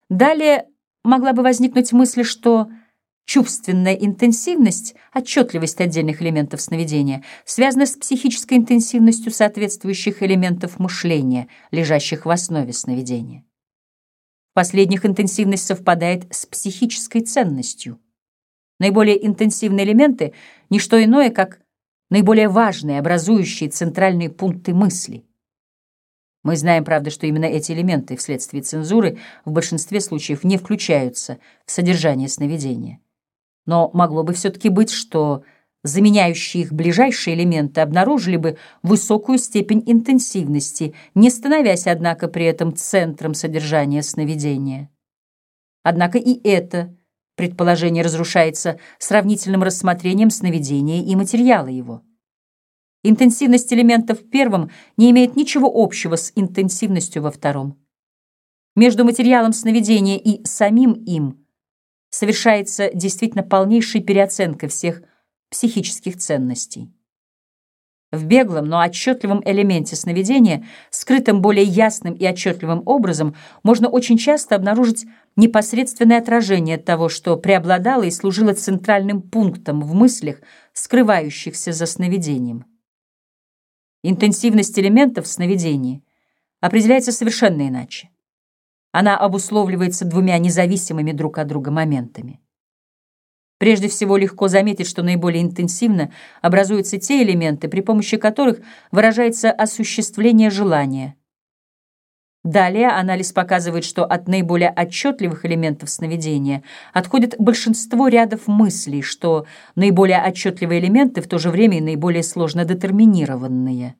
Далее могла бы возникнуть мысль, что чувственная интенсивность, отчетливость отдельных элементов сновидения связана с психической интенсивностью соответствующих элементов мышления, лежащих в основе сновидения. В последних интенсивность совпадает с психической ценностью. Наиболее интенсивные элементы — не что иное, как наиболее важные, образующие центральные пункты мысли. Мы знаем, правда, что именно эти элементы вследствие цензуры в большинстве случаев не включаются в содержание сновидения. Но могло бы все-таки быть, что заменяющие их ближайшие элементы обнаружили бы высокую степень интенсивности, не становясь, однако, при этом центром содержания сновидения. Однако и это предположение разрушается сравнительным рассмотрением сновидения и материала его. Интенсивность элементов в первом не имеет ничего общего с интенсивностью во втором. Между материалом сновидения и самим им совершается действительно полнейшая переоценка всех психических ценностей. В беглом, но отчетливом элементе сновидения, скрытым более ясным и отчетливым образом, можно очень часто обнаружить непосредственное отражение того, что преобладало и служило центральным пунктом в мыслях, скрывающихся за сновидением. Интенсивность элементов в сновидении определяется совершенно иначе. Она обусловливается двумя независимыми друг от друга моментами. Прежде всего, легко заметить, что наиболее интенсивно образуются те элементы, при помощи которых выражается осуществление желания. Далее анализ показывает, что от наиболее отчетливых элементов сновидения отходит большинство рядов мыслей, что наиболее отчетливые элементы в то же время и наиболее сложно детерминированные.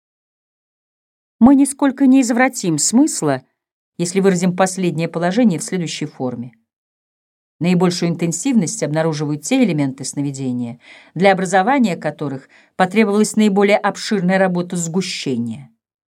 Мы нисколько не извратим смысла, если выразим последнее положение в следующей форме. Наибольшую интенсивность обнаруживают те элементы сновидения, для образования которых потребовалась наиболее обширная работа сгущения.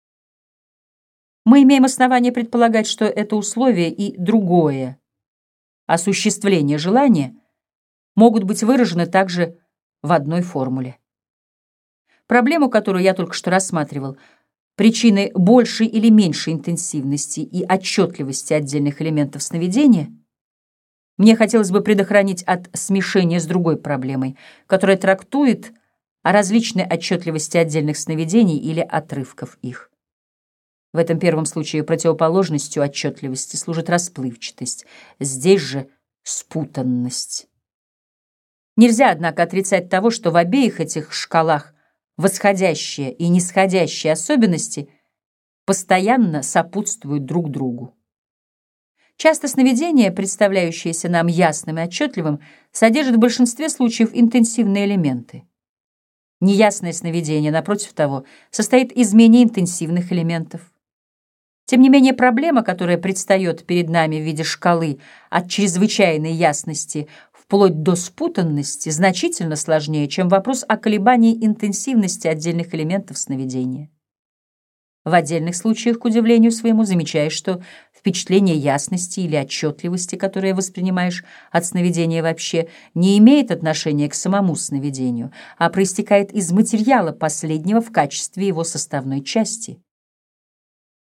Мы имеем основание предполагать, что это условие и другое, осуществление желания, могут быть выражены также в одной формуле. Проблему, которую я только что рассматривал, причины большей или меньшей интенсивности и отчетливости отдельных элементов сновидения, мне хотелось бы предохранить от смешения с другой проблемой, которая трактует о различной отчетливости отдельных сновидений или отрывков их. В этом первом случае противоположностью отчетливости служит расплывчатость, здесь же спутанность. Нельзя, однако, отрицать того, что в обеих этих шкалах восходящие и нисходящие особенности постоянно сопутствуют друг другу. Часто сновидение, представляющееся нам ясным и отчетливым, содержит в большинстве случаев интенсивные элементы. Неясное сновидение, напротив того, состоит из менее интенсивных элементов. Тем не менее, проблема, которая предстает перед нами в виде шкалы от чрезвычайной ясности вплоть до спутанности, значительно сложнее, чем вопрос о колебании интенсивности отдельных элементов сновидения. В отдельных случаях, к удивлению своему, замечаешь, что впечатление ясности или отчетливости, которое воспринимаешь от сновидения вообще, не имеет отношения к самому сновидению, а проистекает из материала последнего в качестве его составной части.